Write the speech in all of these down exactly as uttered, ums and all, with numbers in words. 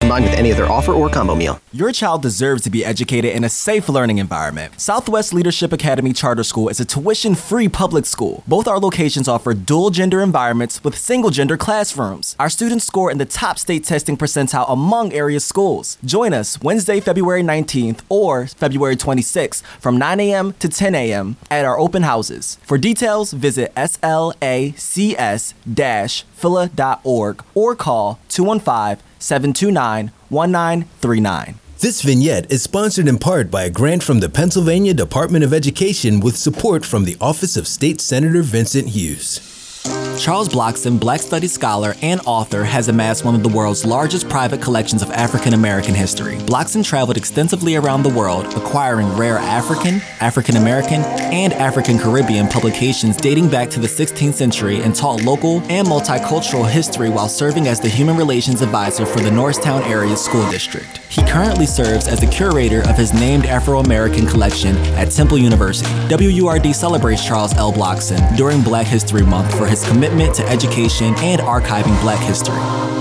combined with any other offer or combo meal. Your child deserves to be educated in a safe learning environment. Southwest Leadership Academy Charter School is a tuition-free public school. Both our locations offer dual-gender environments with single-gender classrooms. Our students score in the top state testing percentile among area schools. Join us Wednesday, February nineteenth or February twenty-sixth from nine a.m. to ten a.m. at our open houses. For details, visit S L A C S dash F I L A dot org or call two one five, seven two nine, one nine three nine. This vignette is sponsored in part by a grant from the Pennsylvania Department of Education with support from the Office of State Senator Vincent Hughes. Charles Blockson, Black Studies scholar and author, has amassed one of the world's largest private collections of African American history. Blockson traveled extensively around the world, acquiring rare African, African American, and African Caribbean publications dating back to the sixteenth century and taught local and multicultural history while serving as the Human Relations Advisor for the Norristown Area School District. He currently serves as the curator of his named Afro-American collection at Temple University. W U R D celebrates Charles L. Blockson during Black History Month for his commitment to education and archiving Black history.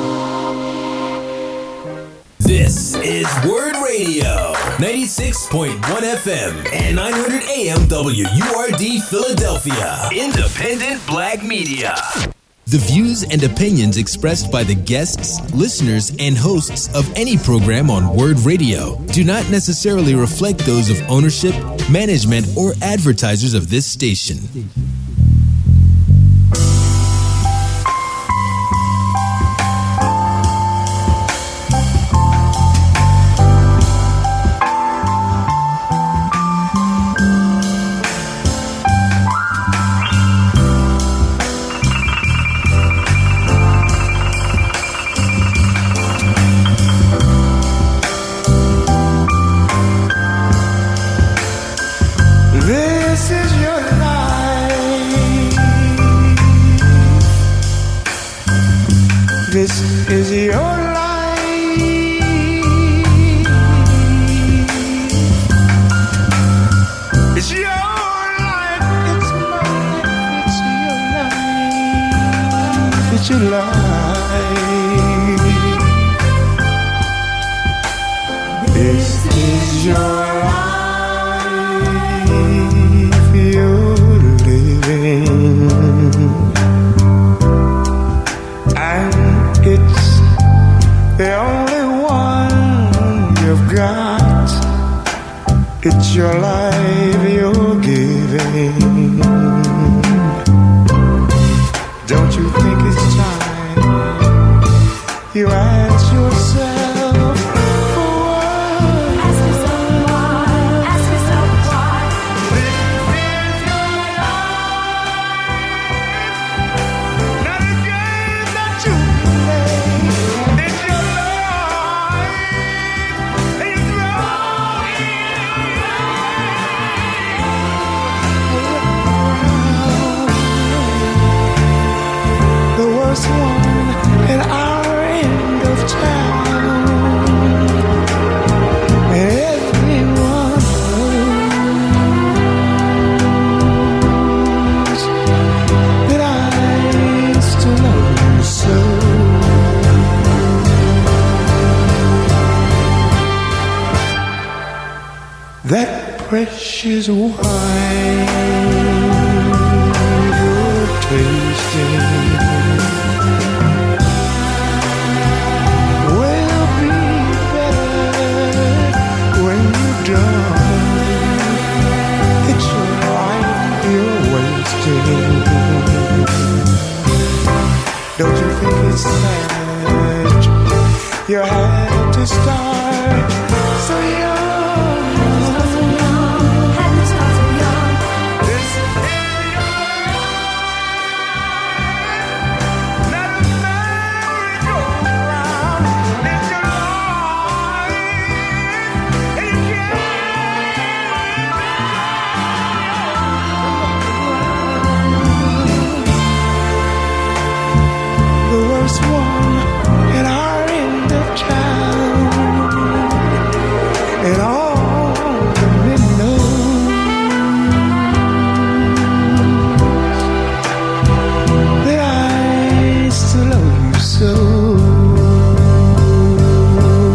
This is Word Radio, ninety-six point one F M and nine hundred A M W U R D Philadelphia. Independent Black Media. The views and opinions expressed by the guests, listeners, and hosts of any program on Word Radio do not necessarily reflect those of ownership, management, or advertisers of this station. This is your life. It's your life. It's my life. It's your life. It's your life. This is your life you're living. It's the only one you've got. It's your life you're giving. Don't you think it's time you ask yourself for what? Ask yourself why. Ask yourself why. This is your life. Not a game that you one at our end of town, and everyone knows that I still love you so. That precious wine you're tasting it's your life you're wasting. Don't you think it's sad you had to start so young? So young, had to start so young. This is your life, not a merry-go-round. It's your life, and you can't. One at our end of town, and all the men know that I still love you so.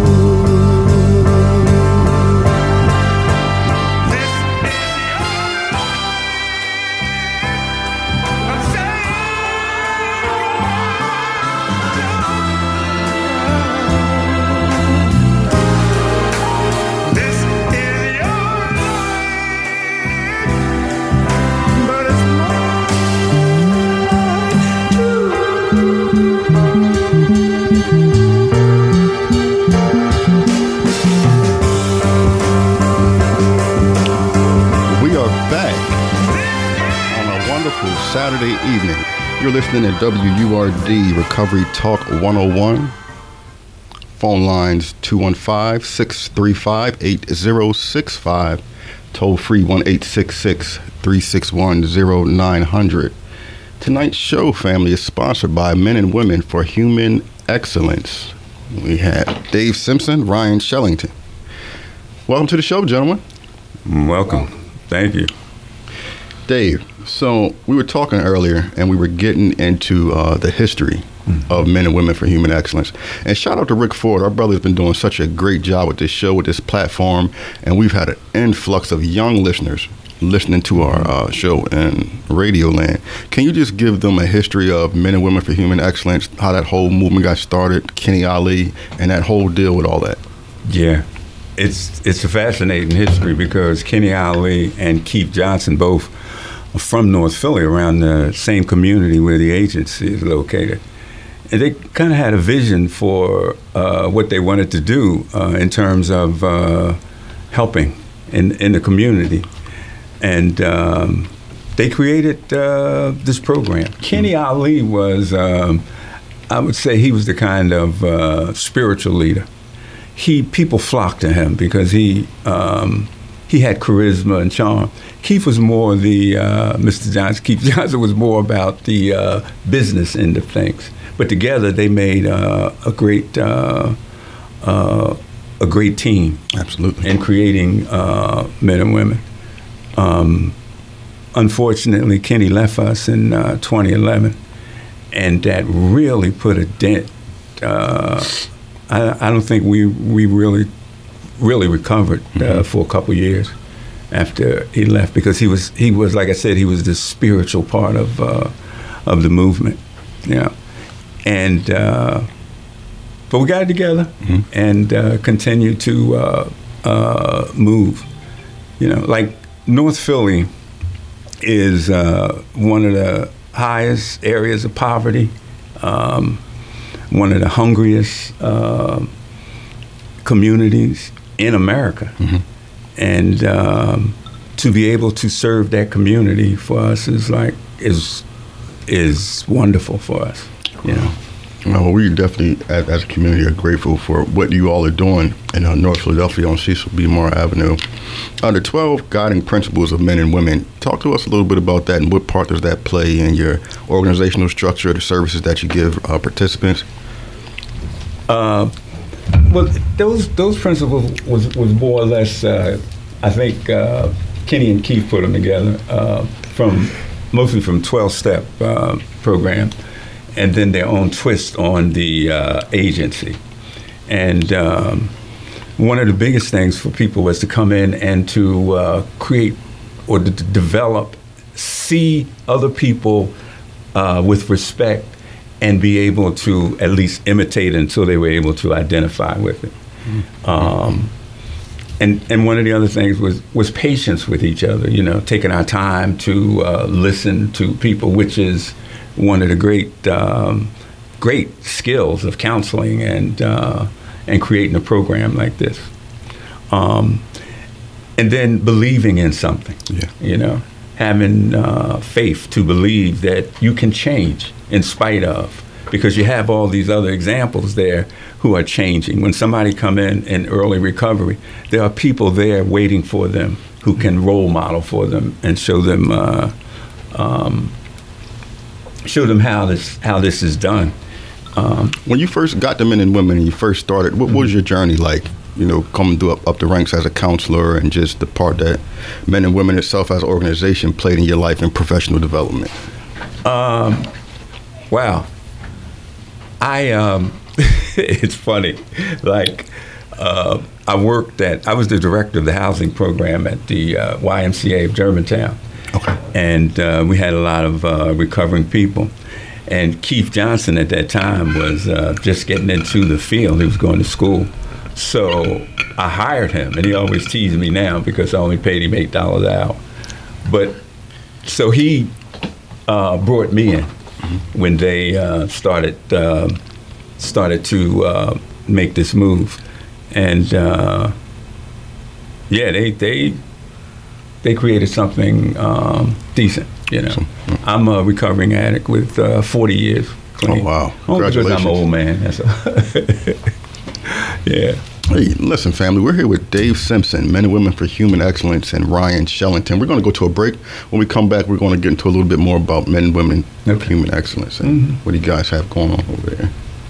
Saturday evening. You're listening to W U R D Recovery Talk one oh one. Phone lines two one five, six three five, eight zero six five. Toll free one eight six six, three six one, zero nine hundred. Tonight's show, family, is sponsored by Men and Women for Human Excellence. We have Dave Simpson, Ryan Shellington. Welcome to the show, gentlemen. Welcome. Thank you. Dave, so we were talking earlier and we were getting into uh, the history mm-hmm. of Men and Women for Human Excellence. And shout out to Rick Ford. Our brother's been doing such a great job with this show, with this platform. And we've had an influx of young listeners listening to our uh, show in Radio Land. Can you just give them a history of Men and Women for Human Excellence, how that whole movement got started, Kenny Ali, and that whole deal with all that? Yeah. It's it's a fascinating history because Kenny Ali and Keith Johnson both are from North Philly, around the same community where the agency is located. And they kind of had a vision for uh, what they wanted to do uh, in terms of uh, helping in, in the community. And um, they created uh, this program. Kenny mm-hmm. Ali was, um, I would say he was the kind of uh, spiritual leader. He people flocked to him because he um, he had charisma and charm. Keith was more the uh, Mister Johnson. Keith Johnson was more about the uh, business end of things. But together they made uh, a great uh, uh, a great team. Absolutely. In creating uh, men and women. Um, unfortunately, Kenny left us in uh, twenty eleven, and that really put a dent. Uh, I, I don't think we we really really recovered uh, mm-hmm. for a couple of years after he left, because he was he was like I said, he was the spiritual part of uh, of the movement, yeah. And uh, but we got it together mm-hmm. and uh, continued to uh, uh, move. You know, like North Philly is uh, one of the highest areas of poverty. Um, one of the hungriest uh, communities in America. Mm-hmm. And um, to be able to serve that community for us is like, is is wonderful for us, you know. Well, we definitely, as, as a community, are grateful for what you all are doing in uh, North Philadelphia on Cecil B. Moore Avenue. Uh, the twelve Guiding Principles of Men and Women. Talk to us a little bit about that and what part does that play in your organizational structure, the services that you give uh, participants? Uh, well, those those principles was, was more or less, uh, I think uh, Kenny and Keith put them together uh, from mostly from twelve-step uh, program, and then their own twist on the uh, agency. And um, one of the biggest things for people was to come in and to uh, create or to develop, see other people uh, with respect, and be able to at least imitate it until they were able to identify with it. Mm-hmm. Um, and and one of the other things was was patience with each other, you know, taking our time to uh, listen to people, which is one of the great um, great skills of counseling and uh, and creating a program like this. Um, and then believing in something, yeah. you know, having uh, faith to believe that you can change in spite of, because you have all these other examples there who are changing. When somebody come in in early recovery, there are people there waiting for them who can role model for them and show them uh, um, show them how this how this is done. Um, when you first got the Men and Women and you first started, what mm-hmm. was your journey like? You know, coming through up, up the ranks as a counselor, and just the part that Men and Women itself as an organization played in your life and professional development. Um, wow. I, um, it's funny, like, uh, I worked at, I was the director of the housing program at the uh, Y M C A of Germantown. Okay. And uh, we had a lot of uh, recovering people. And Keith Johnson at that time was uh, just getting into the field. He was going to school. So I hired him, and he always teases me now because I only paid him eight dollars an hour. But so he uh, brought me in mm-hmm. when they uh, started uh, started to uh, make this move, and uh, yeah, they they they created something um, decent, you know. I'm a recovering addict with uh, forty years clean. Oh, wow. Only because I'm Congratulations. an old man. That's a yeah. Hey, listen, family, we're here with Dave Simpson, Men and Women for Human Excellence, and Ryan Shellington. We're going to go to a break. When we come back, we're going to get into a little bit more about Men and Women Okay. for Human Excellence and Mm-hmm. what do you guys have going on over there.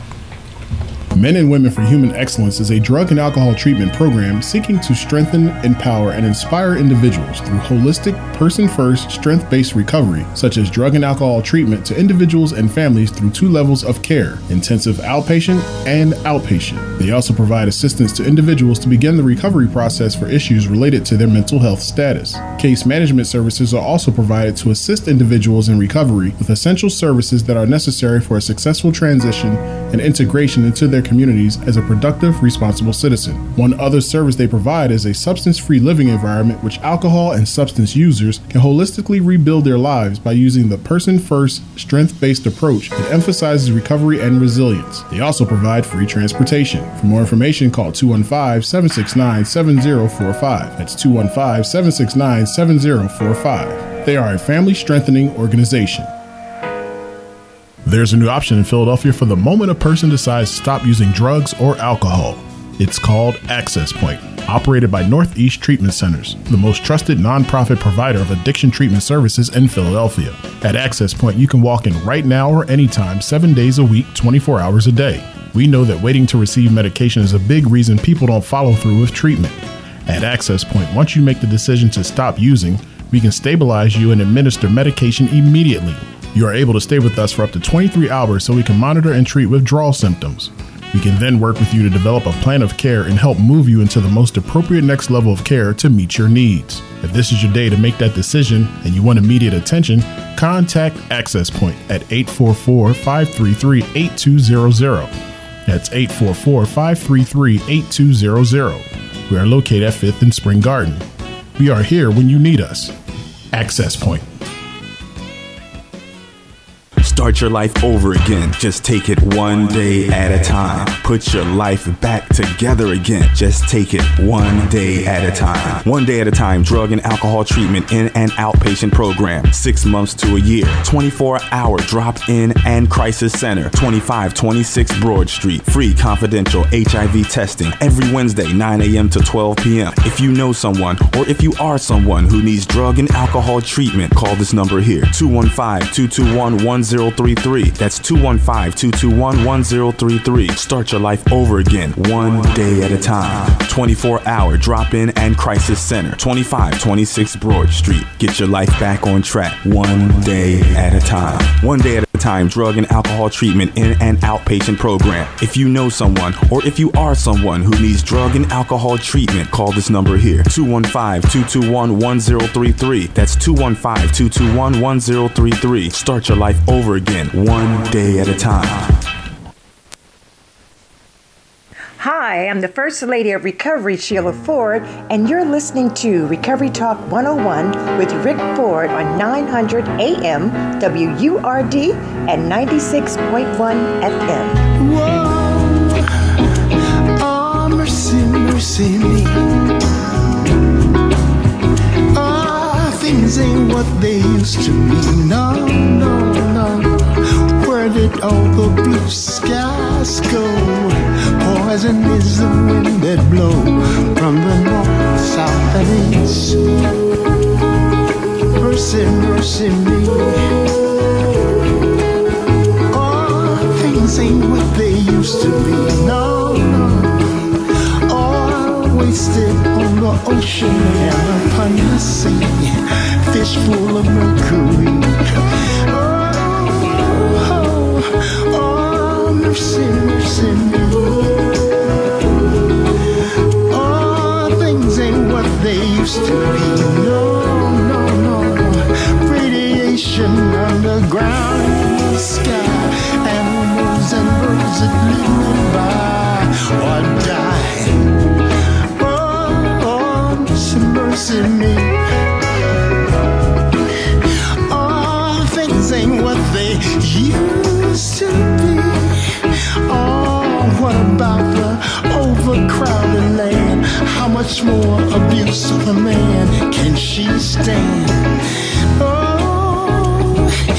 Men and Women for Human Excellence is a drug and alcohol treatment program seeking to strengthen, empower, and inspire individuals through holistic, person-first, strength-based recovery, such as drug and alcohol treatment to individuals and families through two levels of care, intensive outpatient and outpatient. They also provide assistance to individuals to begin the recovery process for issues related to their mental health status. Case management services are also provided to assist individuals in recovery with essential services that are necessary for a successful transition and integration into their communities as a productive, responsible citizen. One other service they provide is a substance-free living environment which alcohol and substance users can holistically rebuild their lives by using the person-first, strength-based approach that emphasizes recovery and resilience. They also provide free transportation. For more information, call two one five, seven six nine, seven zero four five. That's two one five, seven six nine, seven zero four five. They are a family-strengthening organization. There's a new option in Philadelphia for the moment a person decides to stop using drugs or alcohol. It's called Access Point, operated by Northeast Treatment Centers, the most trusted nonprofit provider of addiction treatment services in Philadelphia. At Access Point, you can walk in right now or anytime, seven days a week, twenty-four hours a day. We know that waiting to receive medication is a big reason people don't follow through with treatment. At Access Point, once you make the decision to stop using, we can stabilize you and administer medication immediately. You are able to stay with us for up to twenty-three hours so we can monitor and treat withdrawal symptoms. We can then work with you to develop a plan of care and help move you into the most appropriate next level of care to meet your needs. If this is your day to make that decision and you want immediate attention, contact Access Point at eight four four, five three three, eight two zero zero. That's eight four four, five three three, eight two zero zero. We are located at fifth and Spring Garden. We are here when you need us. Access Point. Start your life over again. Just take it one day at a time. Put your life back together again. Just take it one day at a time. One day at a time, drug and alcohol treatment in an outpatient program. Six months to a year. twenty-four hour drop-in and crisis center. twenty-five twenty-six Broad Street. Free confidential H I V testing every Wednesday, nine a.m. to twelve p.m. If you know someone or if you are someone who needs drug and alcohol treatment, call this number here. two one five, two two one, one zero three three. That's two one five, two two one, one zero three three. Start your life over again, one day at a time. twenty-four hour drop-in and crisis center. twenty-five twenty-six Broad Street. Get your life back on track, one day at a time. One day at a time, drug and alcohol treatment in an outpatient program. If you know someone or if you are someone who needs drug and alcohol treatment, call this number here. two one five, two two one, one zero three three. That's two one five, two two one, one zero three three. Start your life over again, one day at a time. Hi, I'm the First Lady of Recovery, Sheila Ford, and you're listening to Recovery Talk one oh one with Rick Ford on nine hundred A M W U R D and ninety-six point one F M. Whoa, oh, mercy, mercy me. Oh, things ain't what they used to be. No, no, no. Where did all the blue skies go? Poison is the wind that blow from the north, south, and east. Mercy, mercy me. Oh, things ain't what they used to be. No, no. All wasted on the ocean and upon the sea. Fish full of mercury. Mercy, mercy me. Oh, things ain't what they used to be. No, no, no. Radiation underground in the sky. Animals and birds that live nearby or die. Oh, oh, mercy, mercy me. Oh, things ain't what they used to be. Oh, what about the overcrowded land? How much more abuse of a man can she stand? Oh,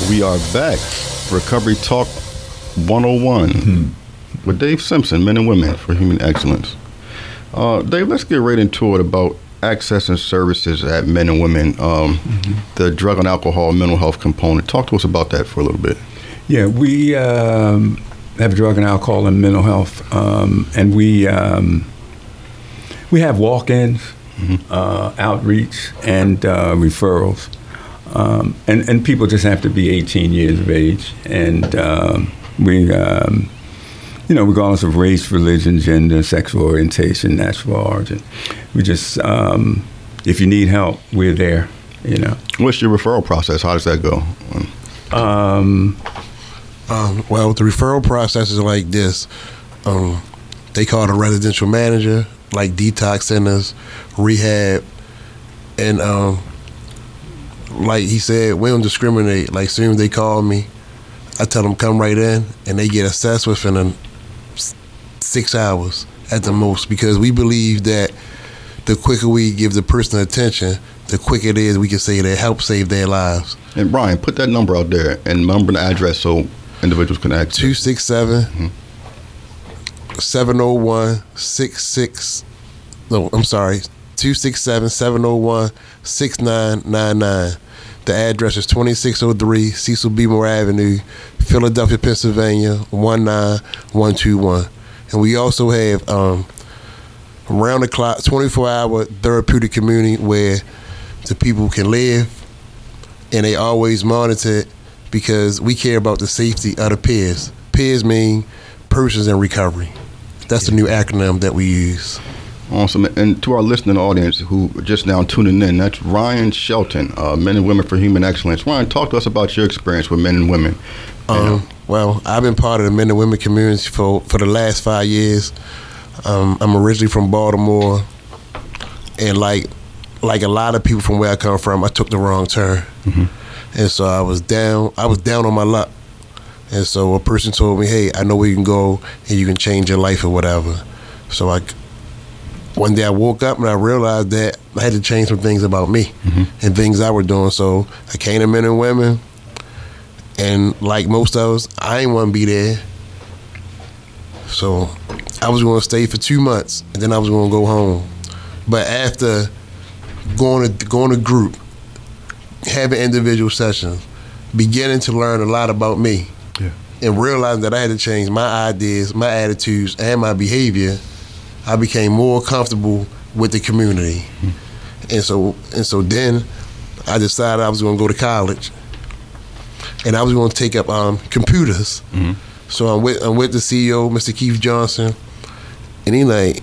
We are back. Recovery Talk one oh one mm-hmm. with Dave Simpson, Men and Women for Human Excellence. Uh, Dave, let's get right into it about accessing services at Men and Women, um, mm-hmm. the drug and alcohol mental health component. Talk to us about that for a little bit. Yeah, we um, have drug and alcohol and mental health, um, and we um, we have walk-ins, mm-hmm. uh, outreach, and uh, referrals. Um, and, and people just have to be eighteen years of age. And um, we, um, you know, regardless of race, religion, gender, sexual orientation, national origin, we just, um, if you need help, we're there, you know. What's your referral process? How does that go? Um, um, well, the referral process is like this. Um, they call it a residential manager, like detox centers, rehab, and um, like he said, we don't discriminate. Like, soon as they call me, I tell them come right in, and they get assessed within a, six hours at the most, because we believe that the quicker we give the person attention, the quicker it is we can say that help save their lives. And Brian, put that number out there and number and address so individuals can access. two six seven, seven oh one, six six No, I'm sorry. two six seven, seven oh one, six nine nine nine. The address is twenty-six oh three Cecil B. Moore Avenue, Philadelphia, Pennsylvania, one nine one two one. And we also have um, around the clock, twenty-four hour therapeutic community where the people can live, and they always monitor it because we care about the safety of the peers. Peers mean persons in recovery. That's the new acronym that we use. Awesome. And to our listening audience who are just now tuning in, that's Ryan Shelton, uh, Men and Women for Human Excellence. Ryan, talk to us about your experience with men and women. Um, well, I've been part of the men and women community for, for the last five years. Um, I'm originally from Baltimore, and like like a lot of people from where I come from, I took the wrong turn, mm-hmm. and so I was down. I was down on my luck, and so a person told me, "Hey, I know where you can go, and you can change your life or whatever." So I. One day I woke up and I realized that I had to change some things about me mm-hmm. and things I were doing. So I came to Men and Women, and like most of us, I ain't want to be there. So I was going to stay for two months, and then I was going to go home. But after going to going to group, having individual sessions, beginning to learn a lot about me, yeah. and realizing that I had to change my ideas, my attitudes, and my behavior, I became more comfortable with the community. Mm-hmm. And so and so then I decided I was going to go to college, and I was going to take up um, computers. Mm-hmm. So I'm with, I'm with the C E O, Mister Keith Johnson, and he like,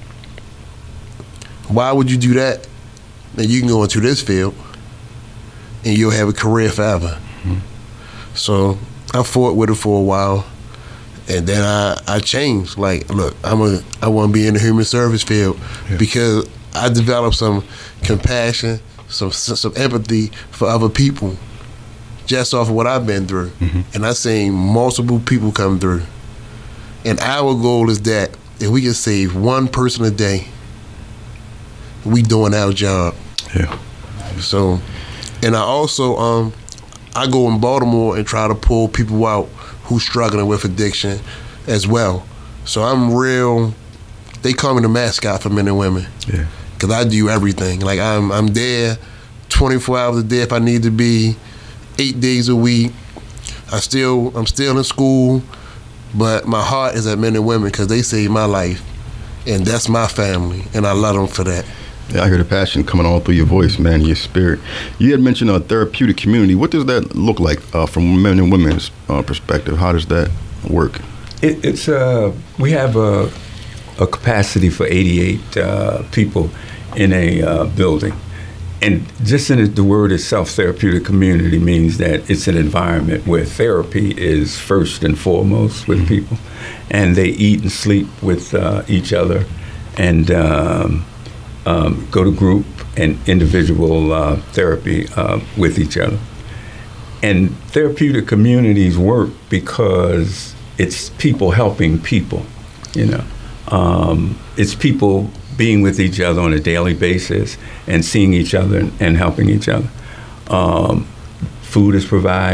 why would you do that? And you can go into this field, and you'll have a career forever. Mm-hmm. So I fought with it for a while. And then I, I changed. Like, look, I'm a I want to be in the human service field yeah. because I developed some compassion, some some empathy for other people, just off of what I've been through. Mm-hmm. And I've seen multiple people come through. And our goal is that if we can save one person a day, we doing our job. Yeah. So, and I also um I go in Baltimore and try to pull people out who's struggling with addiction as well. So I'm real, they call me the mascot for Men and Women. Yeah. Cause I do everything. Like I'm I'm there twenty-four hours a day if I need to be, eight days a week. I still, I'm still in school, but my heart is at Men and Women because they saved my life. And that's my family, and I love them for that. Yeah, I hear the passion coming all through your voice, man, your spirit. You had mentioned a therapeutic community. What does that look like uh, from men and women's uh, perspective? How does that work? It, it's uh, we have a, a capacity for eighty-eight uh, people in a uh, building. And just in the word itself, therapeutic community means that it's an environment where therapy is first and foremost with mm-hmm. people. And they eat and sleep with uh, each other and um, um, go to group and individual uh, therapy uh, with each other. And therapeutic communities work because it's people helping people, you know. Um, it's people being with each other on a daily basis and seeing each other and, and helping each other. Um, food is provided,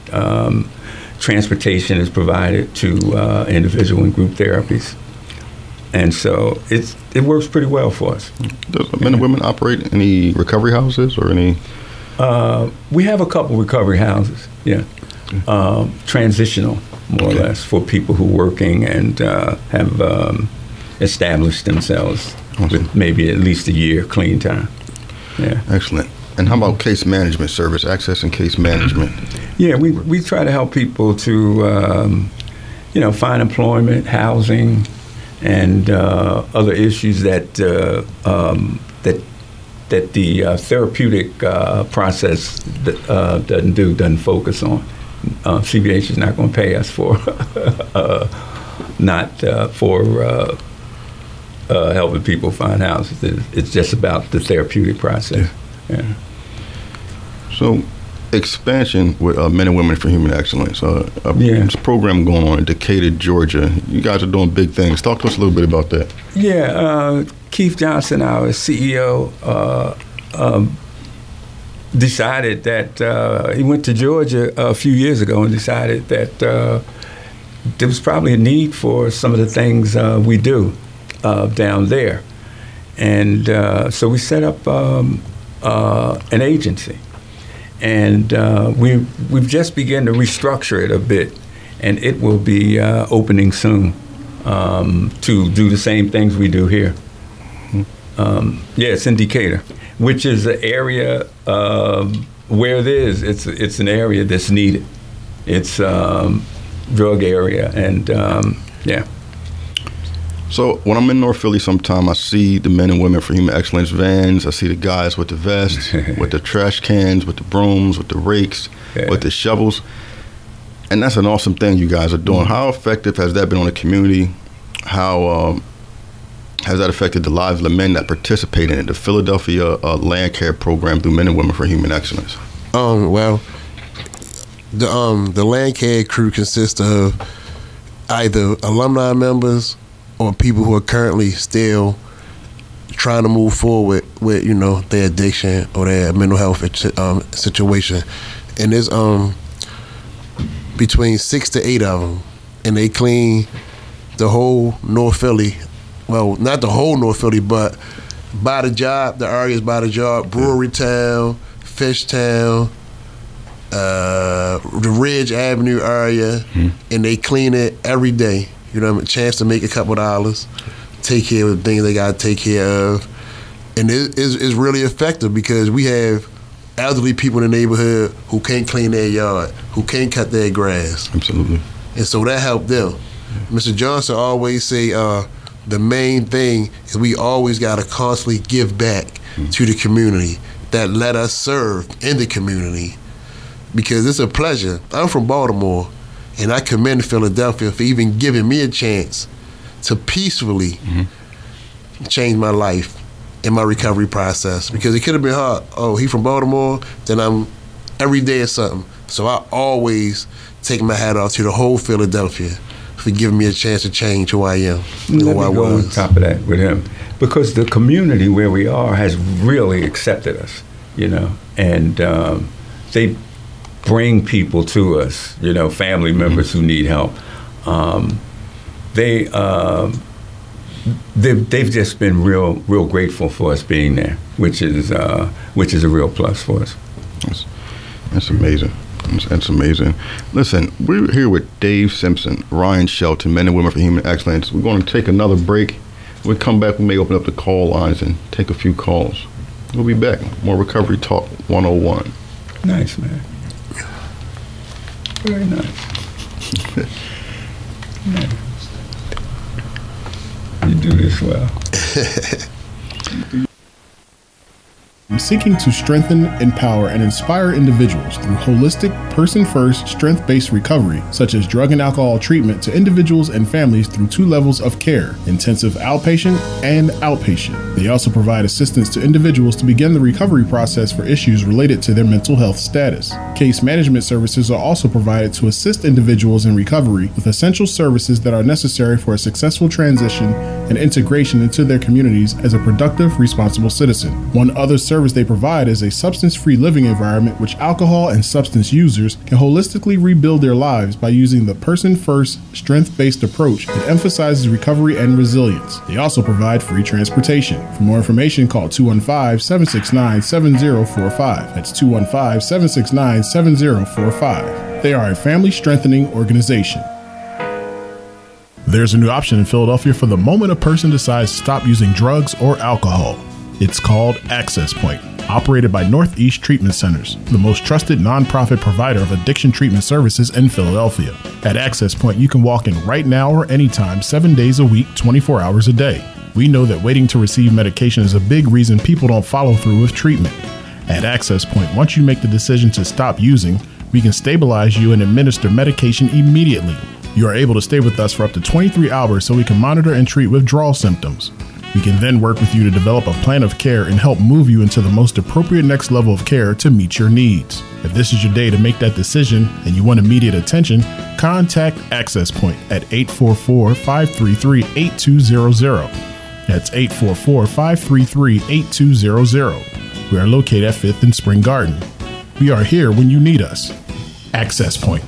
Um, transportation is provided to uh, individual and group therapies. And so it's, it works pretty well for us. Does Men and Women operate any recovery houses or any? Uh, we have a couple recovery houses, yeah. Um, transitional, more okay. or less, for people who are working and uh, have um, established themselves awesome. with maybe at least a year clean time. Yeah. Excellent. And how about case management service, access and case management? Yeah, we, we try to help people to, um, you know, find employment, housing, and uh, other issues that uh, um, that that the uh, therapeutic uh, process that, uh, doesn't do, doesn't focus on. Uh, C B H is not going to pay us for uh, not uh, for uh, uh, helping people find houses. It's just about the therapeutic process. Yeah. yeah. So, expansion with uh, Men and Women for Human Excellence. Uh, a yeah. program going on in Decatur, Georgia. You guys are doing big things. Talk to us a little bit about that. Yeah, uh, Keith Johnson, our C E O, uh, um, decided that uh, he went to Georgia a few years ago and decided that uh, there was probably a need for some of the things uh, we do uh, down there. And uh, so we set up um, uh, an agency. And uh, we, we've just begun to restructure it a bit, and it will be uh, opening soon um, to do the same things we do here. Um, yeah, it's in Decatur, which is an area uh, where it is. It's it's an area that's needed. It's um, drug area, and um, yeah. So when I'm in North Philly sometime, I see the Men and Women for Human Excellence vans. I see the guys with the vests, with the trash cans, with the brooms, with the rakes, yeah. with the shovels. And that's an awesome thing you guys are doing. Mm-hmm. How effective has that been on the community? How um, has that affected the lives of the men that participate in it, the Philadelphia uh, Land Care Program through Men and Women for Human Excellence? Um, well, the um, the Land Care crew consists of either alumni members or people who are currently still trying to move forward with, you know, their addiction or their mental health um, situation. And there's um, between six to eight of them, and they clean the whole North Philly. Well, not the whole North Philly, but by the job, the areas by the job, Brewery Town, Fishtown, uh, the Ridge Avenue area, mm-hmm. and they clean it every day. You know, a chance to make a couple dollars, take care of the things they got to take care of. And it is it's really effective because we have elderly people in the neighborhood who can't clean their yard, who can't cut their grass. Absolutely. And so that helped them. Yeah. Mister Johnson always say uh, the main thing is we always got to constantly give back mm-hmm. to the community that let us serve in the community, because it's a pleasure. I'm from Baltimore. And I commend Philadelphia for even giving me a chance to peacefully mm-hmm. change my life in my recovery process. Because it could have been hard. Oh, he from Baltimore, then I'm every day or something. So I always take my hat off to the whole Philadelphia for giving me a chance to change who I am. And Let who me I go was. on top of that with him. Because the community where we are has really accepted us, you know, and um, they bring people to us, you know, family members mm-hmm. who need help. Um, they, uh, they've, they've just been real, real grateful for us being there, which is, uh, which is a real plus for us. That's, that's amazing. That's, that's amazing. Listen, we're here with Dave Simpson, Ryan Shelton, Men and Women for Human Excellence. We're going to take another break. When we come back, we may open up the call lines and take a few calls. We'll be back. More Recovery Talk one oh one. Nice, man. Very nice. nice. You do this well. Seeking to strengthen, empower, and inspire individuals through holistic, person-first, strength-based recovery, such as drug and alcohol treatment to individuals and families through two levels of care, intensive outpatient and outpatient. They also provide assistance to individuals to begin the recovery process for issues related to their mental health status. Case management services are also provided to assist individuals in recovery with essential services that are necessary for a successful transition and integration into their communities as a productive, responsible citizen. One other service service they provide is a substance-free living environment which alcohol and substance users can holistically rebuild their lives by using the person-first, strength-based approach that emphasizes recovery and resilience. They also provide free transportation. For more information, call two one five, seven six nine, seven zero four five. That's two one five, seven six nine, seven zero four five. They are a family-strengthening organization. There's a new option in Philadelphia for the moment a person decides to stop using drugs or alcohol. It's called Access Point, operated by Northeast Treatment Centers, the most trusted nonprofit provider of addiction treatment services in Philadelphia. At Access Point, you can walk in right now or anytime, seven days a week, twenty-four hours a day. We know that waiting to receive medication is a big reason people don't follow through with treatment. At Access Point, once you make the decision to stop using, we can stabilize you and administer medication immediately. You are able to stay with us for up to twenty-three hours so we can monitor and treat withdrawal symptoms. We can then work with you to develop a plan of care and help move you into the most appropriate next level of care to meet your needs. If this is your day to make that decision and you want immediate attention, contact Access Point at eight four four, five three three, eight two zero zero. That's eight four four, five three three, eight two zero zero. We are located at fifth and Spring Garden. We are here when you need us. Access Point.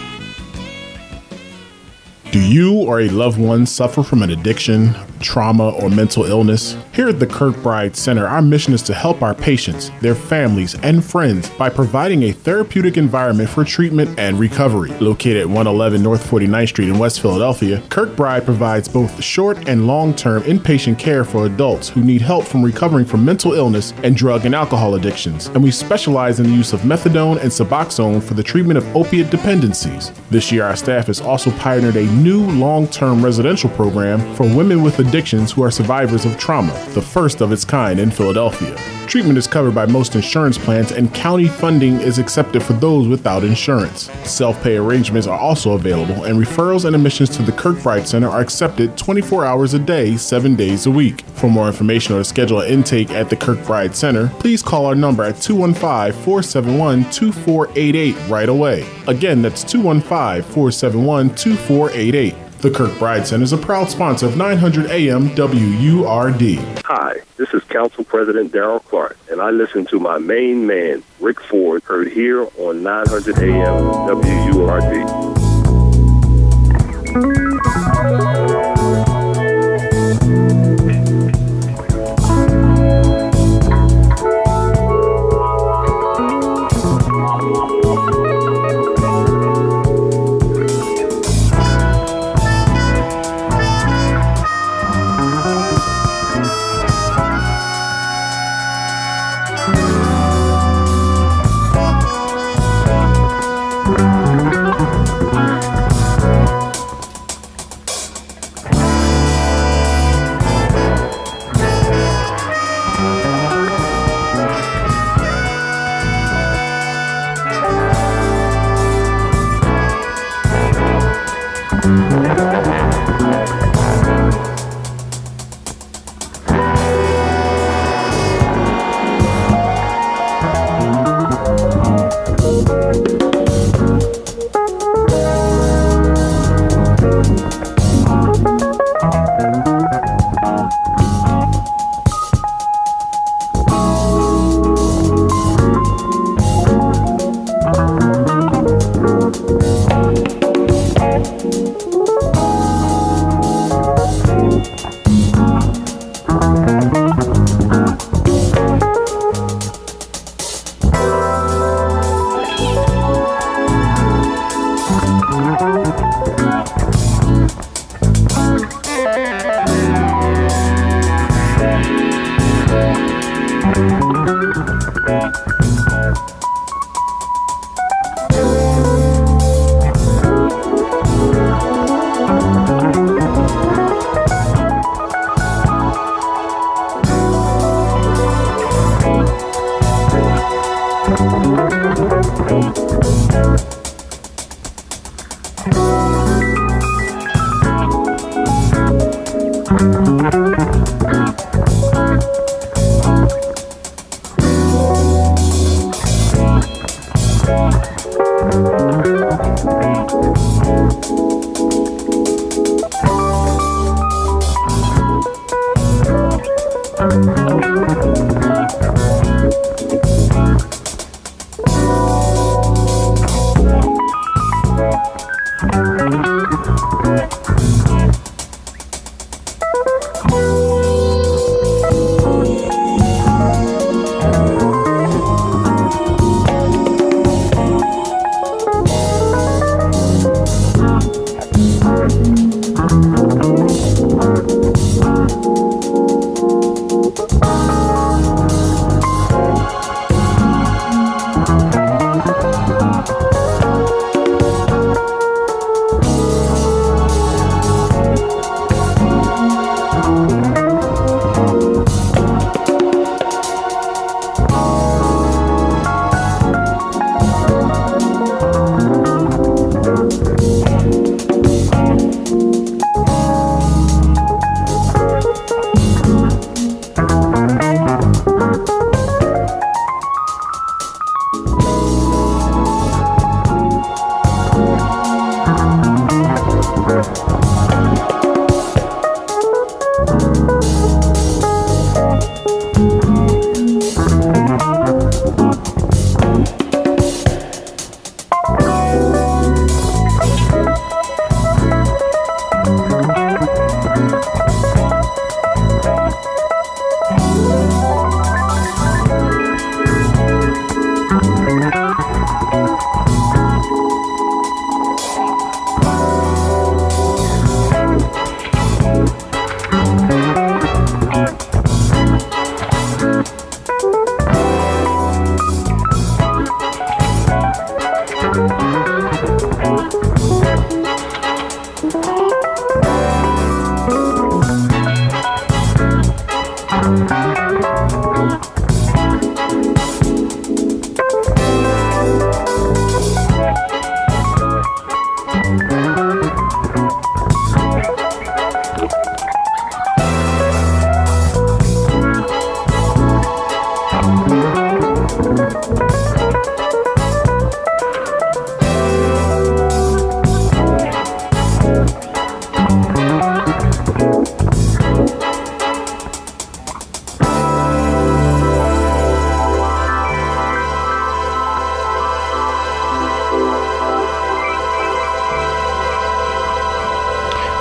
Do you or a loved one suffer from an addiction, trauma, or mental illness? Here at the Kirkbride Center, our mission is to help our patients, their families, and friends by providing a therapeutic environment for treatment and recovery. Located at one eleven North forty-ninth Street in West Philadelphia, Kirkbride provides both short and long-term inpatient care for adults who need help from recovering from mental illness and drug and alcohol addictions. And we specialize in the use of methadone and Suboxone for the treatment of opiate dependencies. This year, our staff has also pioneered a new long-term residential program for women with addictions who are survivors of trauma, the first of its kind in Philadelphia. Treatment is covered by most insurance plans, and county funding is accepted for those without insurance. Self-pay arrangements are also available, and referrals and admissions to the Kirkbride Center are accepted twenty-four hours a day, seven days a week. For more information or to schedule an intake at the Kirkbride Center, please call our number at two one five, four seven one, two four eight eight right away. Again, that's two one five, four seven one, two four eight eight. The Kirkbride Center is a proud sponsor of nine hundred A M W U R D. Hi, this is Council President Darrell Clark, and I listen to my main man, Rick Ford, heard here on nine hundred A M W U R D.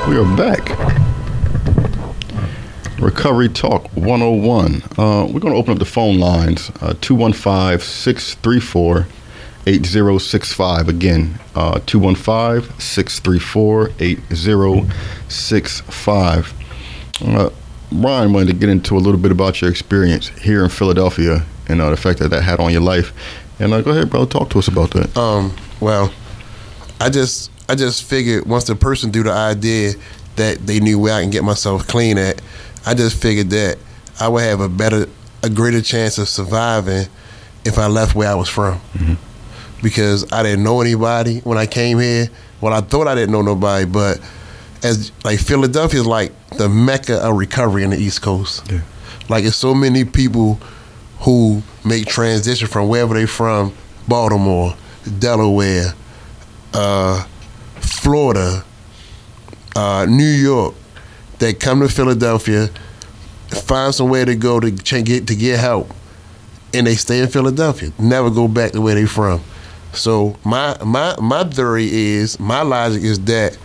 We are back. Recovery Talk one oh one. Uh, we're going to open up the phone lines. Uh, two one five, six three four, eight zero six five. Again, uh, two one five, six three four, eight zero six five. Uh, Brian wanted to get into a little bit about your experience here in Philadelphia and uh, the effect that that had on your life. And uh, go ahead, brother, talk to us about that. Um, well, I just I just figured once the person threw the idea that they knew where I can get myself clean at, I just figured that I would have a better, a greater chance of surviving if I left where I was from. Mm-hmm. Because I didn't know anybody when I came here. Well, I thought I didn't know nobody, but as like Philadelphia is like the mecca of recovery in the East Coast. Yeah. Like it's so many people who make transition from wherever they from, Baltimore, Delaware, uh, Florida, uh, New York, that come to Philadelphia, find somewhere to go to get to get help, and they stay in Philadelphia, never go back to where they from. So my my my theory is, my logic is that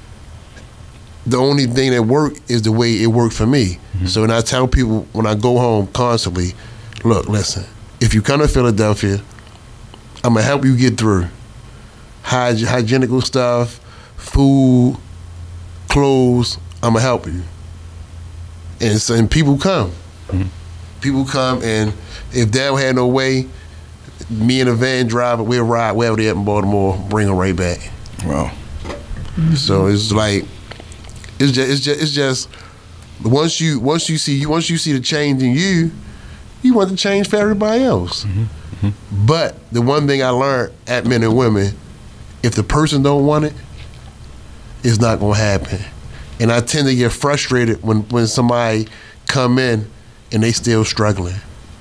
the only thing that worked is the way it worked for me. Mm-hmm. So when I tell people when I go home constantly, look, listen, if you come to Philadelphia, I'm gonna help you get through. Hyg- hygienical stuff, food, clothes, I'm gonna help you. And so and people come. Mm-hmm. People come, and if Dad had no way, me and the van driver, we'll ride wherever they at in Baltimore, bring them right back. Wow. Mm-hmm. So it's like, it's just, it's just, it's just, once you, once you see, once you see the change in you, you want the change for everybody else. Mm-hmm. Mm-hmm. But the one thing I learned at Men and Women, if the person don't want it, it's not gonna happen. And I tend to get frustrated when, when somebody come in and they still struggling.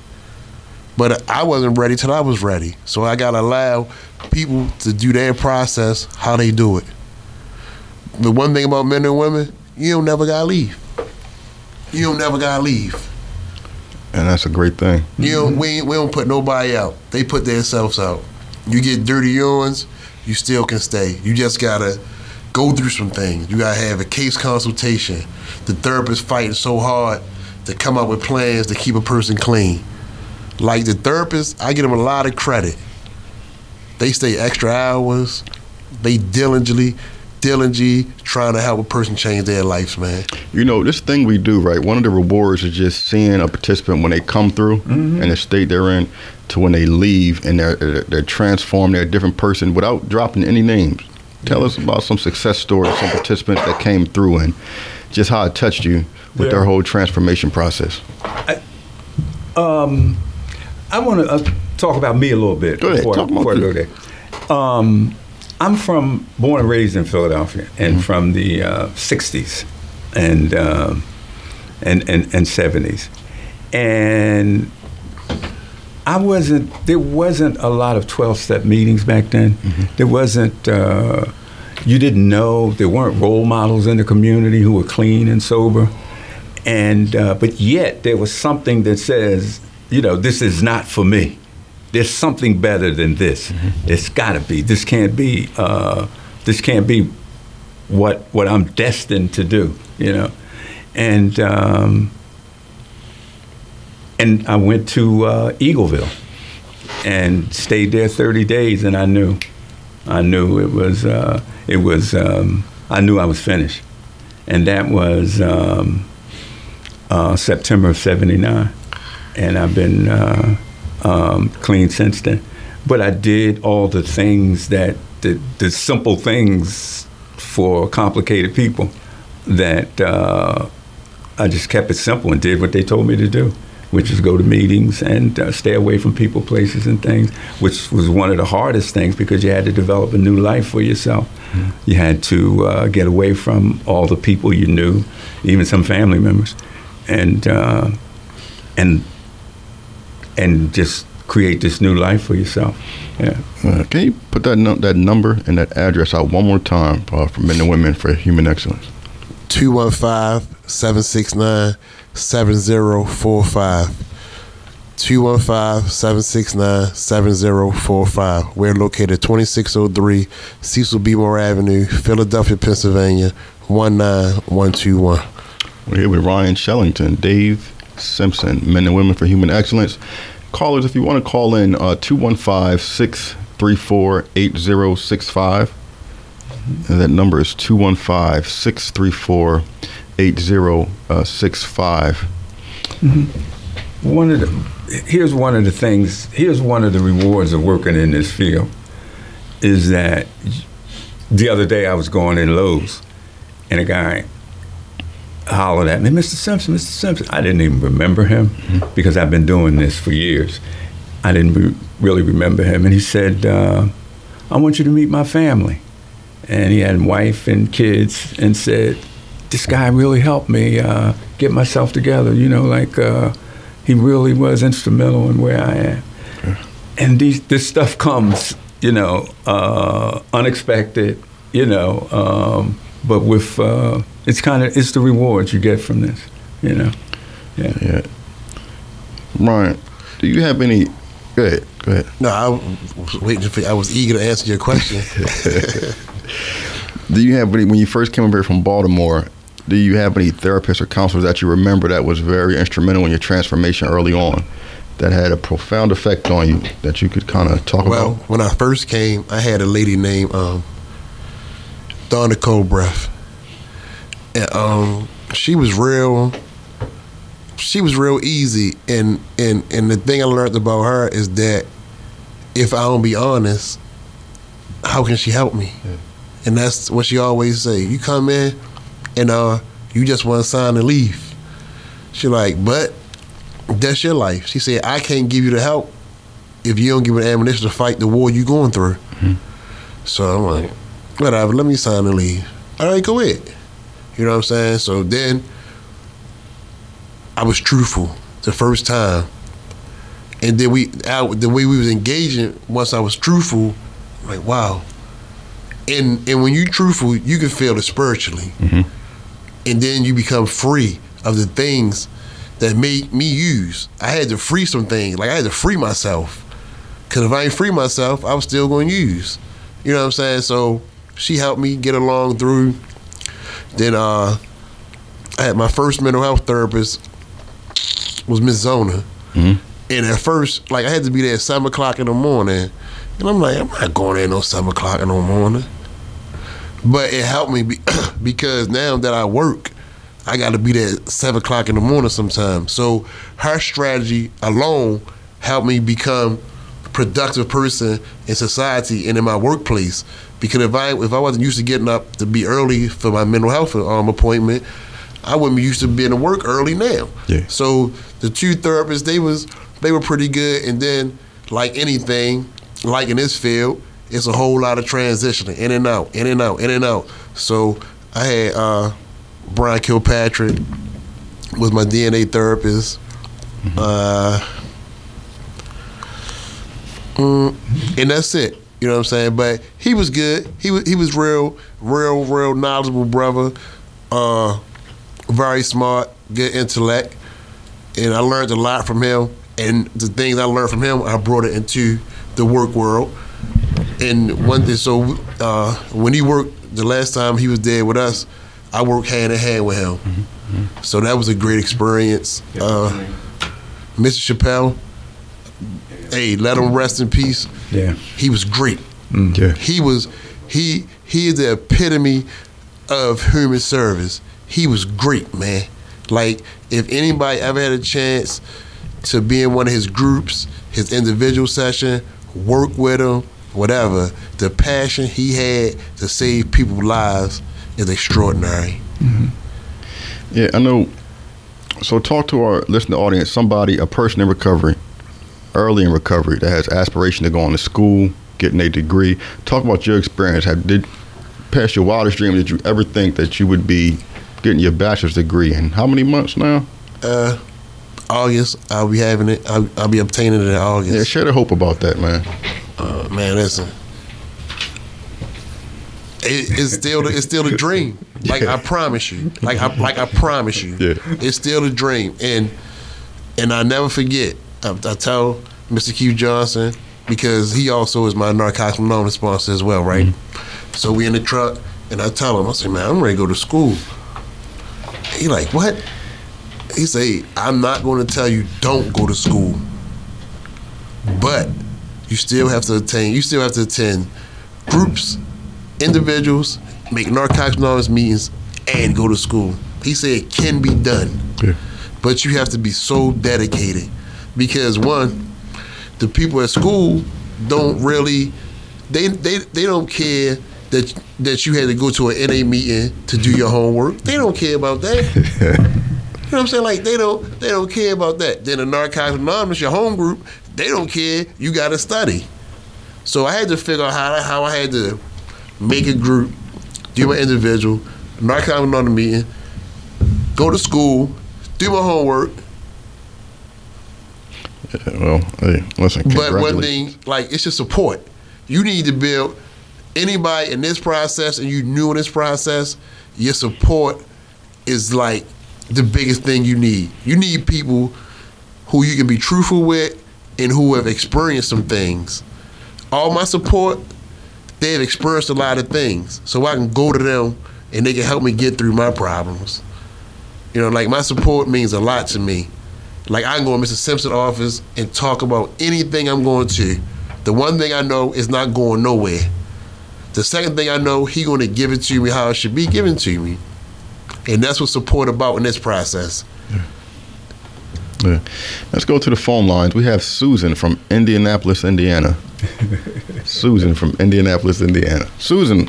But I wasn't ready till I was ready. So I gotta allow people to do their process how they do it. The one thing about men and women, you don't never gotta leave. You don't never gotta leave. And that's a great thing. You don't, we, we don't put nobody out. They put themselves out. You get dirty urines, you still can stay. You just gotta go through some things. You gotta have a case consultation. The therapist fighting so hard to come up with plans to keep a person clean. Like the therapist, I give them a lot of credit. They stay extra hours. They diligently, diligently trying to help a person change their lives, man. You know, this thing we do, right? One of the rewards is just seeing a participant when they come through mm-hmm. and the state they're in to when they leave and they're they're transformed, they're a different person without dropping any names. Tell yeah. us about some success stories, some participants that came through and just how it touched you with yeah. their whole transformation process. I, um. I want to uh, talk about me a little bit go before, ahead, before I go there. Um, I'm from, born and raised in Philadelphia, and mm-hmm. from the uh, sixties and, um, and and and seventies, and I wasn't. There wasn't a lot of twelve-step meetings back then. Mm-hmm. There wasn't. Uh, you didn't know. There weren't role models in the community who were clean and sober, and uh, but yet there was something that says, you know, this is not for me. There's something better than this. Mm-hmm. It's got to be. This can't be. Uh, this can't be what what I'm destined to do. You know, and um, and I went to uh, Eagleville and stayed there thirty days, and I knew, I knew it was. Uh, it was. Um, I knew I was finished, and that was um, uh, September of seventy-nine. And I've been uh, um, clean since then. But I did all the things that, the, the simple things for complicated people that uh, I just kept it simple and did what they told me to do, which is go to meetings and uh, stay away from people, places, and things, which was one of the hardest things because you had to develop a new life for yourself. Mm-hmm. You had to uh, get away from all the people you knew, even some family members, and uh, and and just create this new life for yourself. Yeah. Uh, can you put that no- that number and that address out one more time uh, for Men and Women for Human Excellence? two one five, seven six nine, seven zero four five. two one five, seven six nine, seven zero four five. We're located at twenty-six oh three Cecil B. Moore Avenue, Philadelphia, Pennsylvania, one nine one two one. We're here with Ryan Shellington, Dave Simpson, Men and Women for Human Excellence. Callers, if you want to call in, uh, two one five, six three four, eight zero six five. And that number is two one five, six three four, eight zero six five. Mm-hmm. One of the, here's one of the things, here's one of the rewards of working in this field, is that the other day I was going in Lowe's, and a guy hollered at me, Mister Simpson, Mister Simpson. I didn't even remember him mm-hmm. because I've been doing this for years. I didn't re- really remember him. And he said, uh, I want you to meet my family. And he had a wife and kids, and said, this guy really helped me uh, get myself together. You know, like uh, he really was instrumental in where I am. Yeah. And these, this stuff comes, you know, uh, unexpected, you know, um, but with, uh, it's kind of, it's the rewards you get from this, you know. Yeah. Yeah. Ryan, do you have any, go ahead, go ahead. No, I was waiting for, I was eager to answer your question. Do you have any, when you first came over here from Baltimore, do you have any therapists or counselors that you remember that was very instrumental in your transformation early on, that had a profound effect on you that you could kind of talk well, about? Well, when I first came, I had a lady named um, Donna Colbreath. And um, she was real, she was real easy. And, and, and the thing I learned about her is that if I don't be honest, how can she help me? Yeah. And that's what she always say. You come in and uh, you just want to sign and leave. She like, but that's your life. She said, I can't give you the help if you don't give me the ammunition to fight the war you going through. Mm-hmm. So I'm like, whatever, let me sign and leave. All right, go ahead. You know what I'm saying? So then I was truthful the first time. And then we, I, the way we was engaging, once I was truthful, I'm like, wow. And and when you truthful, you can feel it spiritually. Mm-hmm. And then you become free of the things that made me use. I had to free some things. Like I had to free myself. Because if I ain't free myself, I was still going to use. You know what I'm saying? So she helped me get along through. Then uh, I had my first mental health therapist was Miss Zona. Mm-hmm. And at first, like I had to be there at seven o'clock in the morning. And I'm like, I'm not going there no seven o'clock in the morning. But it helped me be, because now that I work, I got to be there at seven o'clock in the morning sometimes. So her strategy alone helped me become a productive person in society and in my workplace. Because if I if I wasn't used to getting up to be early for my mental health um, appointment, I wouldn't be used to being to work early now. Yeah. So the two therapists, they was they were pretty good. And then, like anything, like in this field, it's a whole lot of transitioning, in and out, in and out, in and out. So I had uh, Brian Kilpatrick was my D N A therapist. Mm-hmm. Uh, mm, and that's it. You know what I'm saying? But he was good. He was he was real, real, real knowledgeable brother. Uh, very smart, good intellect. And I learned a lot from him. And the things I learned from him, I brought it into the work world. And one thing, so uh, when he worked, the last time he was there with us, I worked hand in hand with him. Mm-hmm. So that was a great experience. Uh, Mister Chappelle, hey, let him rest in peace. Yeah, he was great. Mm. Yeah. He was, he he is the epitome of human service. He was great, man. Like, if anybody ever had a chance to be in one of his groups, his individual session, work with him, whatever, the passion he had to save people's lives is extraordinary. Mm-hmm. Yeah, I know. So talk to our listening audience, somebody, a person in recovery, early in recovery, that has aspiration to go on to school, getting a degree. Talk about your experience. Have, did, past your wildest dream, did you ever think that you would be getting your bachelor's degree in how many months now? Uh, August. I'll be having it. I'll, I'll be obtaining it in August. Yeah, share the hope about that, man. Uh, man, listen. It, it's still the, it's still a dream. Like I promise you. Like I like I promise you. Yeah. It's still a dream, and and I never forget. I, I tell Mister Q Johnson, because he also is my Narcotics Anonymous sponsor as well, right? Mm-hmm. So we in the truck, And I tell him, I say, man, I'm ready to go to school. He like, what? He say, I'm not going to tell you don't go to school, but you still have to attend. You still have to attend groups, individuals, make Narcotics Anonymous meetings, and go to school. He said it can be done, yeah. But you have to be so dedicated because one, the people at school don't really, they they they don't care that that you had to go to an N A meeting to do your homework. They don't care about that. You know what I'm saying? Like they don't they don't care about that. Then the Narcotics Anonymous, your home group, they don't care. You got to study. So I had to figure out how how I had to make a group, do my individual, Narcotics Anonymous meeting, go to school, do my homework. Yeah, well, hey, listen. But one thing, like it's your support. You need to build anybody in this process, and you new in this process. Your support is like the biggest thing you need. You need people who you can be truthful with and who have experienced some things. All my support, they have experienced a lot of things, so I can go to them and they can help me get through my problems. You know, like my support means a lot to me. Like I can go in Mister Simpson's office and talk about anything I'm going to. The one thing I know is not going nowhere. The second thing I know, he going to give it to me how it should be given to me. And that's what support about in this process. Yeah. Yeah. Let's go to the phone lines. We have Susan from Indianapolis, Indiana. Susan from Indianapolis, Indiana. Susan.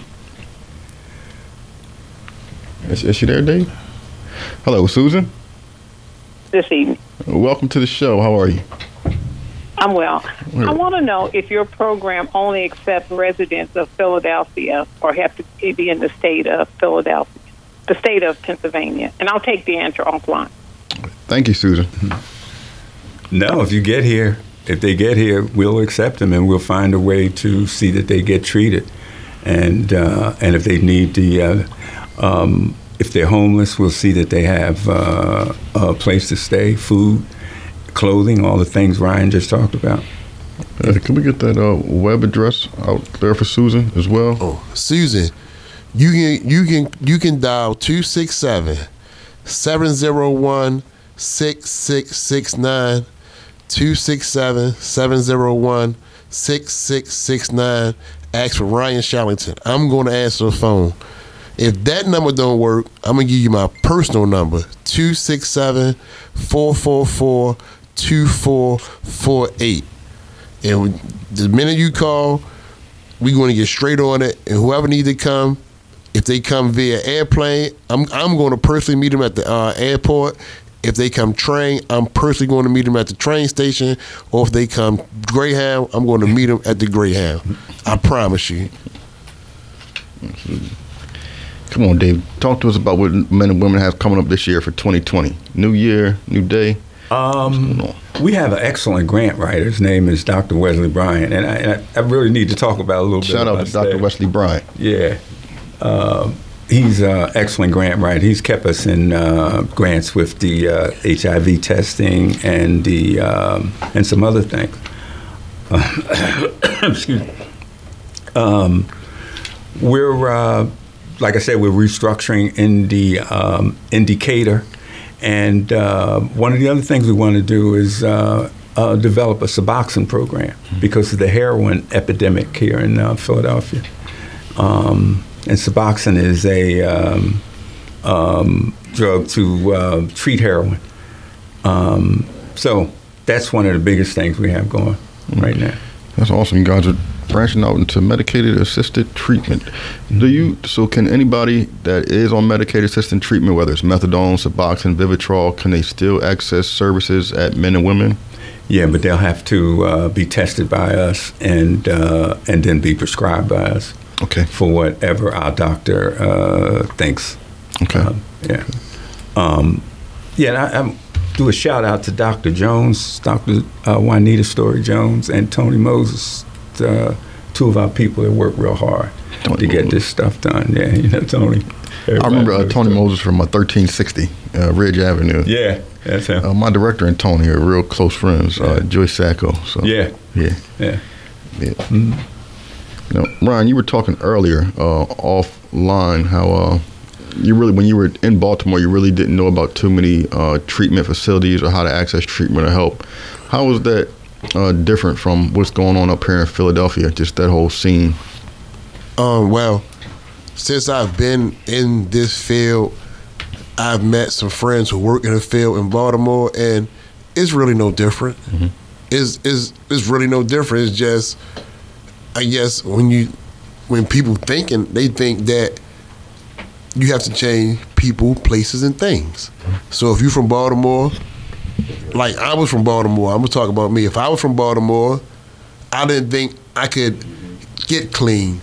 Is, is she there, Dave? Hello, Susan. This evening. Welcome to the show. How are you? I'm well. I want to know if your program only accepts residents of Philadelphia or have to be in the state of Philadelphia, the state of Pennsylvania. And I'll take the answer offline. Thank you, Susan. No, if you get here, if they get here, we'll accept them and we'll find a way to see that they get treated. And uh, and if they need the, uh, um, if they're homeless, we'll see that they have uh, a place to stay, food, clothing, all the things Ryan just talked about. Uh, can we get that uh, web address out there for Susan as well? Oh, Susan, you can you can you can dial two six seven, seven zero one, six six six nine, two six seven, seven zero one, six six six nine. Ask for Ryan Shallington. I'm going to answer the phone. If that number don't work, I'm going to give you my personal number, two six seven, four four four, two four four eight. And the minute you call, we're going to get straight on it. And whoever needs to come, if they come via airplane, I'm I'm going to personally meet them at the uh, airport. If they come train, I'm personally going to meet them at the train station. Or if they come Greyhound, I'm going to meet them at the Greyhound. I promise you. Come on, Dave. Talk to us about what men and women have coming up this year for twenty twenty. New year, new day. Um, we have an excellent grant writer. His name is Doctor Wesley Bryant, and I, and I really need to talk about a little Shout bit. Shout out to Doctor Wesley Bryant. Yeah, uh, he's an excellent grant writer. He's kept us in uh, grants with the uh, H I V testing and the um, and some other things. Uh, excuse me. Um, we're uh, like I said, we're restructuring in the um, indicator. And uh, one of the other things we want to do is uh, uh, develop a Suboxone program because of the heroin epidemic here in uh, Philadelphia. Um, and Suboxone is a um, um, drug to uh, treat heroin. Um, so that's one of the biggest things we have going mm-hmm. right now. That's awesome. You guys are branching out into medicated assisted treatment. Do you? So can anybody that is on medicated assisted treatment, whether it's methadone, Suboxone, Vivitrol, can they still access services at Men and Women? Yeah, but they'll have to uh, be tested by us and uh, and then be prescribed by us. Okay. For whatever our doctor uh, thinks. Okay. Um, yeah. Um, yeah. And I, I do a shout out to Doctor Jones, Doctor Uh, Juanita Story Jones, and Tony Moses. Uh, two of our people that work real hard Tony to get Moses. This stuff done. Yeah, you know, Tony. I remember uh, Tony Moses from uh, thirteen sixty uh, Ridge Avenue. Yeah, that's him. Uh, my director and Tony are real close friends. Uh, yeah. Joyce Sacco. So yeah, yeah, yeah. yeah. Mm-hmm. You know, Ryan, you were talking earlier uh, off line, how uh, you really, when you were in Baltimore, you really didn't know about too many uh, treatment facilities or how to access treatment or help. How was that uh, different from what's going on up here in Philadelphia, just that whole scene? Um, well, since I've been in this field, I've met some friends who work in the field in Baltimore, and it's really no different. Mm-hmm. It's, it's, it's really no different. It's just, I guess, when you when people thinking, they think that you have to change people, places, and things. Mm-hmm. So if you're from Baltimore, like I was from Baltimore, I'm gonna talk about me. If I was from Baltimore, I didn't think I could get clean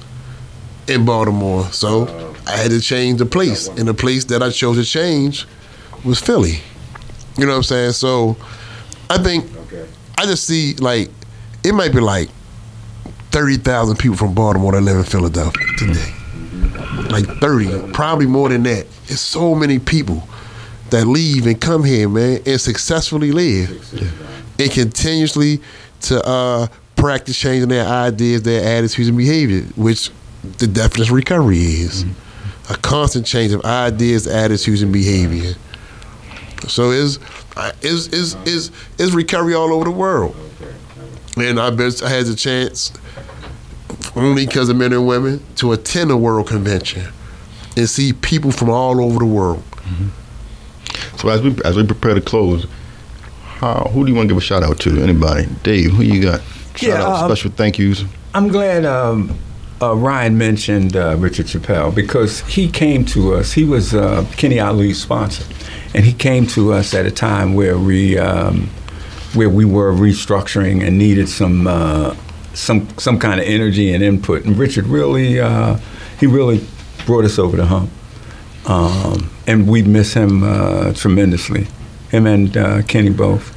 in Baltimore. So I had to change the place. And the place that I chose to change was Philly. You know what I'm saying? So I think, I just see like, it might be like thirty thousand people from Baltimore that live in Philadelphia today. Like thirty, probably more than that. It's so many people that leave and come here, man, and successfully live. And continuously to uh, practice changing their ideas, their attitudes and behavior, which the definition of recovery is. Mm-hmm. A constant change of ideas, attitudes, and behavior. So is is is is is recovery all over the world. And I've been, I had the chance, only because of men and women, to attend a world convention and see people from all over the world. Mm-hmm. So as we as we prepare to close, how who do you want to give a shout out to? Anybody? Dave, who you got? Shout yeah, out, um, special thank yous. I'm glad um, uh, Ryan mentioned uh, Richard Chappelle, because he came to us. He was uh, Kenny Ali's sponsor, and he came to us at a time where we um, where we were restructuring and needed some uh, some some kind of energy and input. And Richard really uh, he really brought us over the hump, um, and we miss him uh, tremendously. Him and uh, Kenny both.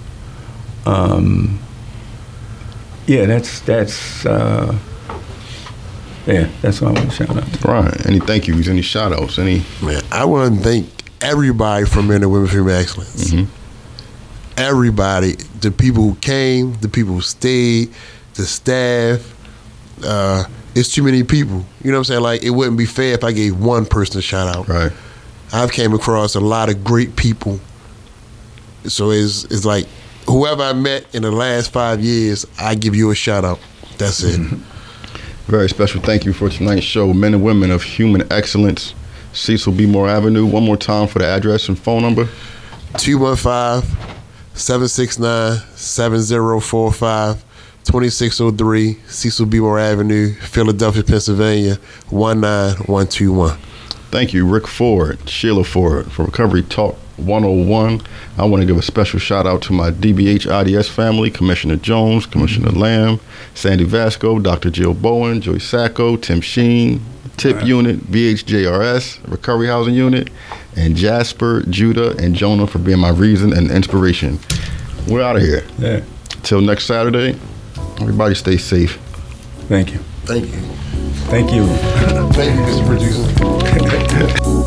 Um, yeah, that's that's. Uh, Yeah, that's what I want to shout out to. Right. Any thank yous, any shout outs, any? Man, I want to thank everybody from Men and Women for Human Excellence. Mm-hmm. Everybody, the people who came, the people who stayed, the staff. Uh, it's too many people. You know what I'm saying? Like, it wouldn't be fair if I gave one person a shout out. Right. I've came across a lot of great people. So it's, it's like, whoever I met in the last five years, I give you a shout out. That's it. Mm-hmm. Very special thank you for tonight's show, Men and Women of Human Excellence, Cecil B. Moore Avenue. One more time for the address and phone number. two one five, seven six nine, seven zero four five, twenty-six oh three, Cecil B. Moore Avenue, Philadelphia, Pennsylvania, one nine one two one. Thank you, Rick Ford, Sheila Ford, for Recovery Talk one oh one. I want to give a special shout out to my D B H I D S family, Commissioner Jones, Commissioner mm-hmm. Lamb, Sandy Vasco, Doctor Jill Bowen, Joy Sacco, Tim Sheen, T I P right. Unit, V H J R S, Recovery Housing Unit, and Jasper, Judah, and Jonah for being my reason and inspiration. We're out of here. Yeah. Till next Saturday, everybody stay safe. Thank you. Thank you. Thank you. Thank you, Mister Producer.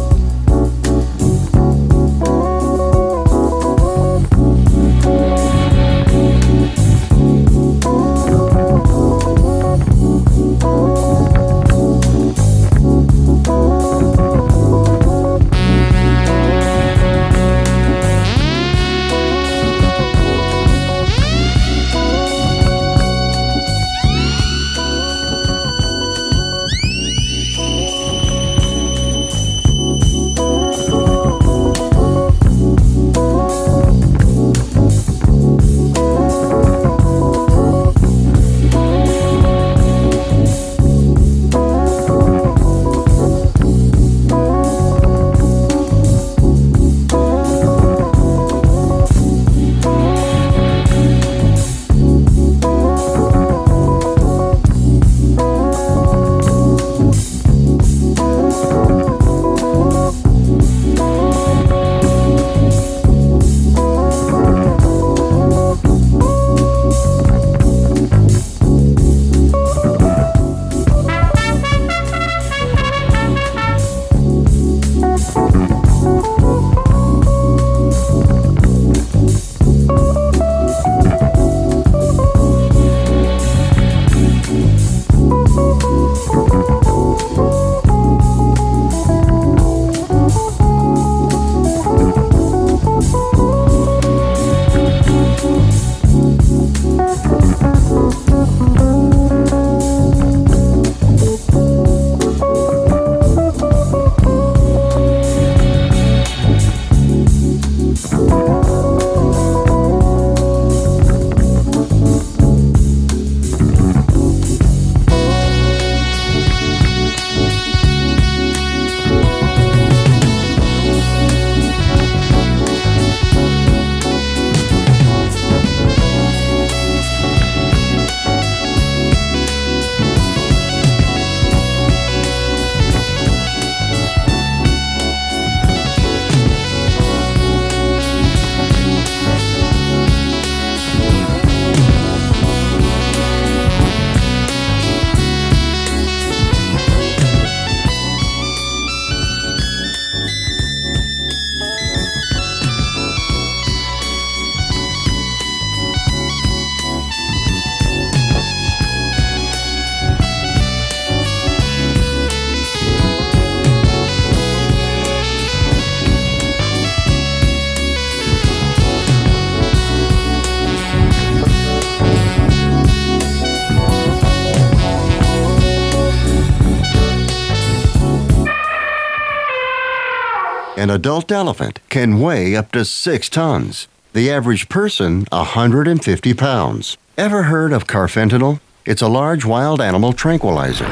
An adult elephant can weigh up to six tons. The average person, one hundred fifty pounds. Ever heard of carfentanil? It's a large wild animal tranquilizer.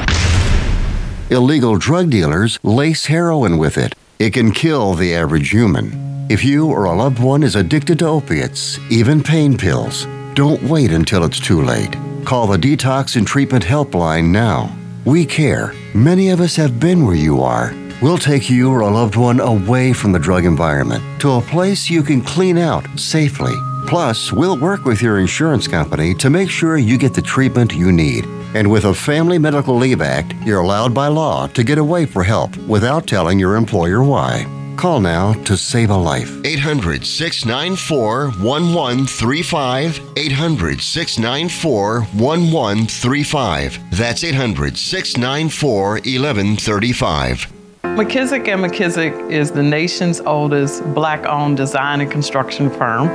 Illegal drug dealers lace heroin with it. It can kill the average human. If you or a loved one is addicted to opiates, even pain pills, don't wait until it's too late. Call the Detox and Treatment Helpline now. We care. Many of us have been where you are. We'll take you or a loved one away from the drug environment to a place you can clean out safely. Plus, we'll work with your insurance company to make sure you get the treatment you need. And with a Family Medical Leave Act, you're allowed by law to get away for help without telling your employer why. Call now to save a life. eight hundred, six nine four, one one three five. eight hundred, six nine four, one one three five. That's eight hundred, six nine four, one one three five. McKissick and McKissick is the nation's oldest black-owned design and construction firm.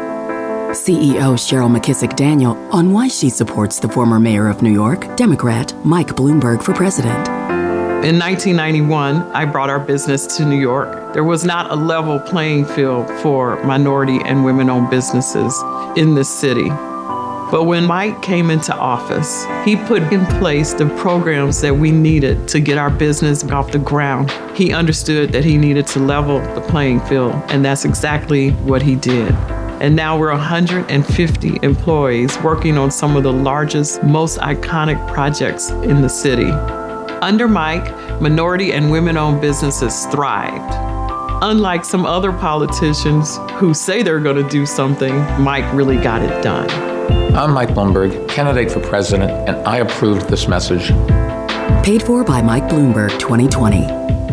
C E O Cheryl McKissick Daniel on why she supports the former mayor of New York, Democrat Mike Bloomberg for president. In nineteen ninety-one, I brought our business to New York. There was not a level playing field for minority and women-owned businesses in this city. But when Mike came into office, he put in place the programs that we needed to get our business off the ground. He understood that he needed to level the playing field, and that's exactly what he did. And now we're one hundred fifty employees working on some of the largest, most iconic projects in the city. Under Mike, minority and women-owned businesses thrived. Unlike some other politicians who say they're going to do something, Mike really got it done. I'm Mike Bloomberg, candidate for president, and I approved this message. Paid for by Mike Bloomberg twenty twenty.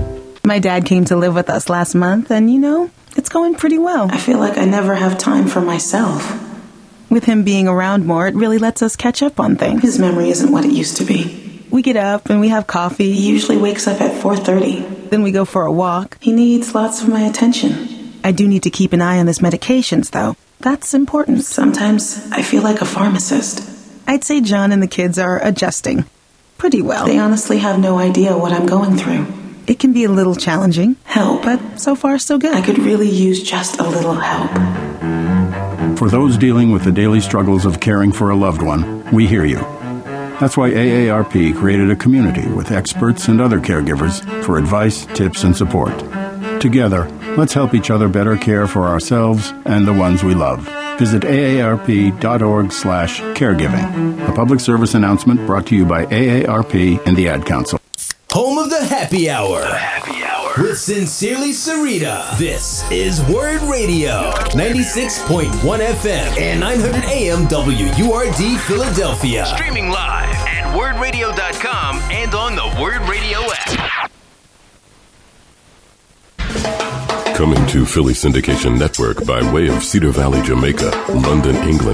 My dad came to live with us last month, and you know, it's going pretty well. I feel like I never have time for myself. With him being around more, it really lets us catch up on things. His memory isn't what it used to be. We get up and we have coffee. He usually wakes up at four thirty. Then we go for a walk. He needs lots of my attention. I do need to keep an eye on his medications, though. That's important. Sometimes I feel like a pharmacist. I'd say John and the kids are adjusting pretty well. They honestly have no idea what I'm going through. It can be a little challenging. Help. But so far, so good. I could really use just a little help. For those dealing with the daily struggles of caring for a loved one, we hear you. That's why A A R P created a community with experts and other caregivers for advice, tips, and support. Together, let's help each other better care for ourselves and the ones we love. Visit A A R P dot org slash caregiving. A public service announcement brought to you by A A R P and the Ad Council. Home of the Happy Hour. The Happy Hour. With Sincerely Sarita. This is Word Radio. ninety-six point one F M and nine hundred A M W U R D Philadelphia. Streaming live at word radio dot com and on the Word Radio app. Coming to Philly Syndication Network by way of Cedar Valley, Jamaica, London, England,